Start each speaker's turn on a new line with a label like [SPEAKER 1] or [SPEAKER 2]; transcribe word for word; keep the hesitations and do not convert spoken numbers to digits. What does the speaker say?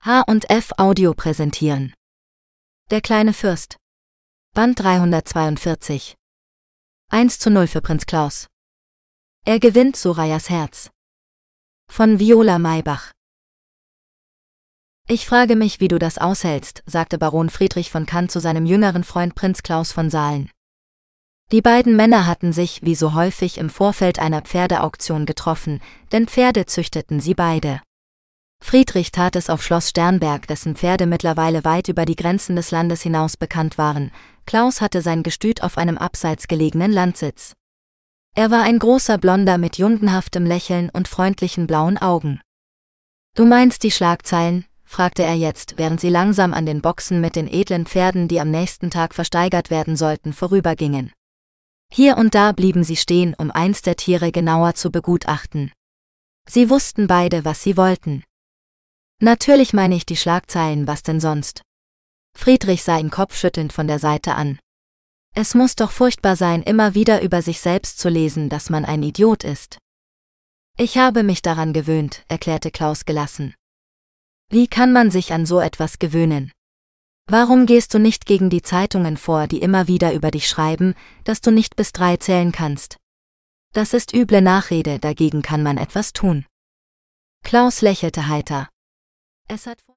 [SPEAKER 1] H und F Audio präsentieren. Der kleine Fürst. Band dreihundertzweiundvierzig. eins zu null für Prinz Klaus. Er gewinnt Sorayas Herz. Von Viola Maybach. Ich frage mich, wie du das aushältst, sagte Baron Friedrich von Kann zu seinem jüngeren Freund Prinz Klaus von Salen. Die beiden Männer hatten sich, wie so häufig, im Vorfeld einer Pferdeauktion getroffen, denn Pferde züchteten sie beide. Friedrich tat es auf Schloss Sternberg, dessen Pferde mittlerweile weit über die Grenzen des Landes hinaus bekannt waren. Klaus hatte sein Gestüt auf einem abseits gelegenen Landsitz. Er war ein großer Blonder mit jundenhaftem Lächeln und freundlichen blauen Augen. »Du meinst die Schlagzeilen?« fragte er jetzt, während sie langsam an den Boxen mit den edlen Pferden, die am nächsten Tag versteigert werden sollten, vorübergingen. Hier und da blieben sie stehen, um eins der Tiere genauer zu begutachten. Sie wussten beide, was sie wollten. »Natürlich meine ich die Schlagzeilen, was denn sonst?« Friedrich sah ihn kopfschüttelnd von der Seite an. Es muss doch furchtbar sein, immer wieder über sich selbst zu lesen, dass man ein Idiot ist. »Ich habe mich daran gewöhnt«, erklärte Klaus gelassen. »Wie kann man sich an so etwas gewöhnen? Warum gehst du nicht gegen die Zeitungen vor, die immer wieder über dich schreiben, dass du nicht bis drei zählen kannst? Das ist üble Nachrede, dagegen kann man etwas tun.« Klaus lächelte heiter. Es hat